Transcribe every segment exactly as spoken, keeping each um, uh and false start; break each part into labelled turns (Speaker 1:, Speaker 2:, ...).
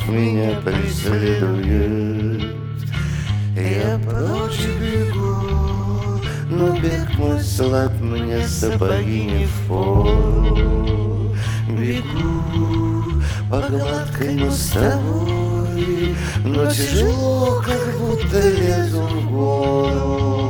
Speaker 1: меня преследует. Я прочь бегу, но бег мой слаб, мне сапоги не впору. Бегу по гладкой мостовой, но тяжело, как будто лезу в гору.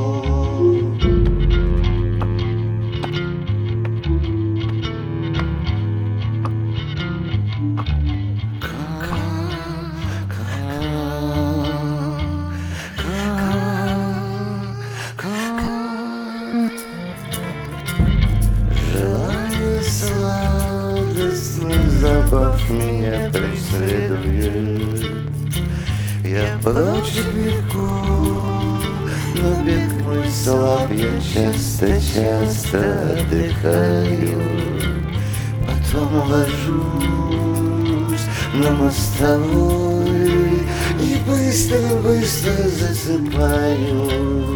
Speaker 1: Желание сладостных забав меня преследует. Я прочь бегу, но бег мой слаб, я часто-часто отдыхаю. Потом ложусь на мостовой и быстро-быстро засыпаю.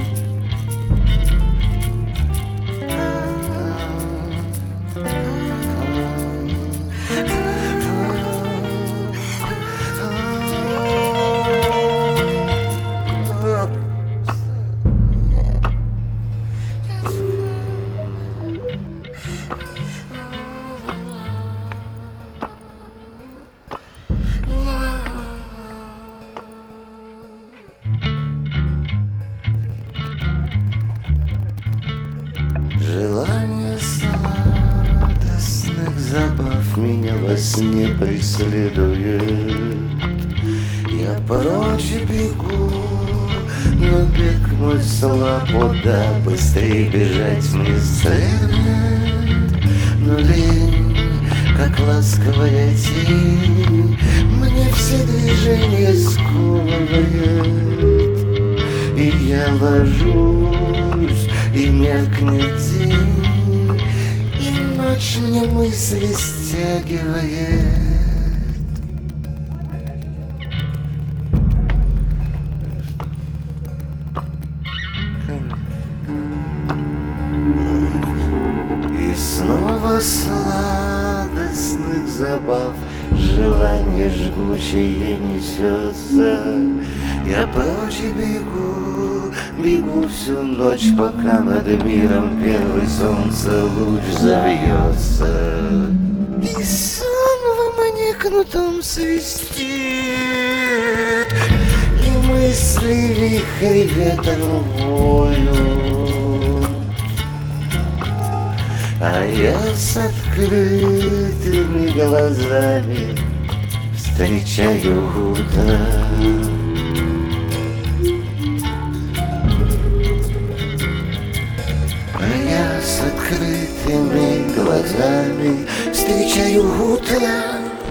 Speaker 1: Желание сладостных забав меня во сне преследует. Я прочь бегу, но бег мой слаб, о да, быстрее бежать мне следует. Но лень, как ласковая тень, мне все движения сковывает. И я ложусь, и меркнет день, и ночь мне мысли стягивает. И снова сладостных забав желание жгучее несется. Я прочь бегу, бегу всю ночь, пока над миром первый солнце луч завьется. И сон в маникнутом свистит, и мысли вихрь ветром воют. А я с открытыми глазами встречаю утро. А я с открытыми глазами встречаю утро.